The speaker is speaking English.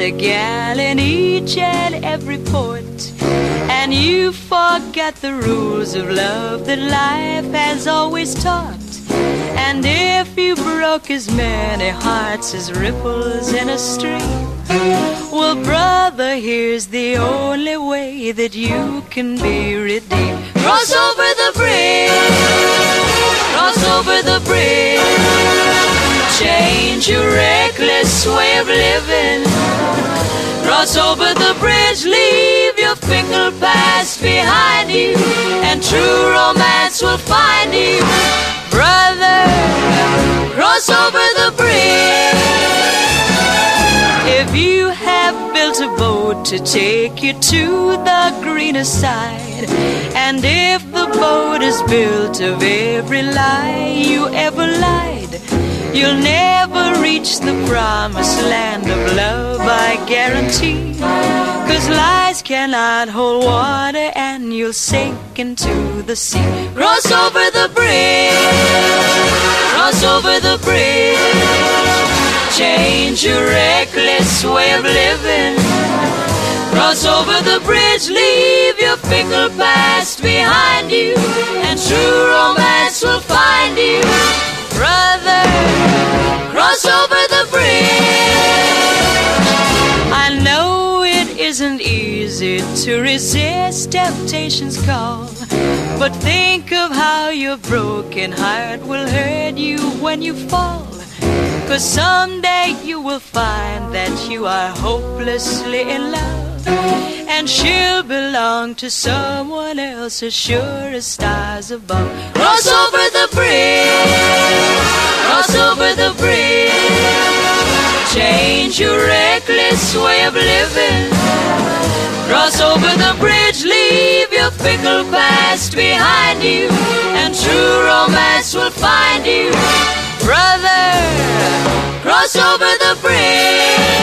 a gal in each and every port, and you forget the rules of love that life has always taught. And if you broke as many hearts as ripples in a stream, well, brother, here's the only way that you can be redeemed. Cross over the bridge, cross over the bridge, change your reckless way of living. Cross over the bridge, leave your fickle past behind you, and true romance will find you. Brother, cross over the bridge. If you have built a boat to take you to the greener side, and if the boat is built of every lie you ever lied, you'll never reach the promised land of love, I guarantee. 'Cause lies cannot hold water, and you'll sink into the sea. Cross over the bridge, cross over the bridge, change your reckless way of living. Cross over the bridge, leave your fickle past behind you, and true romance will find you. Brother, cross over the bridge. I know it isn't easy to resist temptation's call, but think of how your broken heart will hurt you when you fall. 'Cause someday you will find that you are hopelessly in love, and she'll belong to someone else as sure as stars above. Cross over the bridge, cross over the bridge, change your reckless way of living. Cross over the bridge, leave your fickle past behind you, and true romance will find you. Brother, cross over the bridge.